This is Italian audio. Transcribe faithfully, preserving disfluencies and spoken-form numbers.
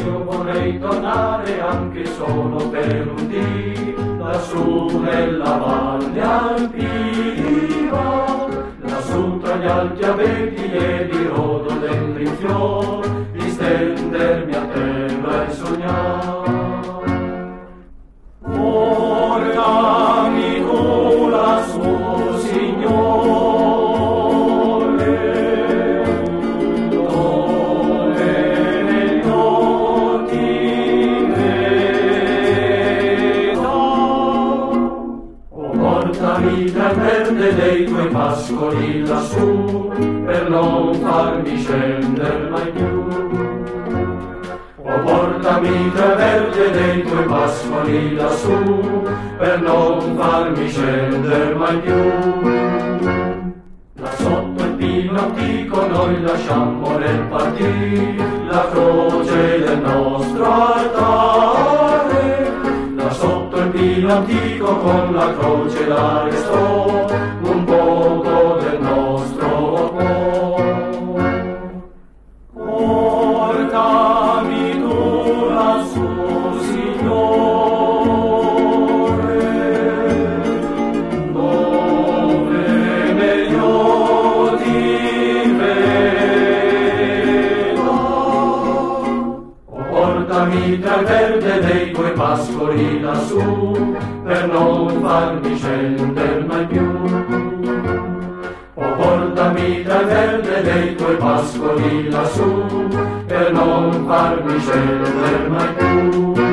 io vorrei tornare anche solo per un dì, lassù nella valle alpina, lassù tra gli alti abeti e di rododendri in fior, di stendermi a terra e sognare. Portami tu lassù, Signore, dove negli occhi vedo. O portami tra il verde dei tuoi pascoli lassù, per non farmi scendere mai più. O portami tra il verde dei tuoi pascoli lassù, per non farmi scendere mai più. Là sotto il pino antico noi lasciammo nel partì la croce del nostro altare. Là sotto il pino antico con la croce la restò un poco del nostro cuore. Portami tu lassù, Signore, dove meglio ti vedo. O portami tra il verde dei tuoi pascoli lassù, per non farmi scendere mai più. O portami tra il verde dei tuoi pascoli lassù, per non farmi scendere mai più.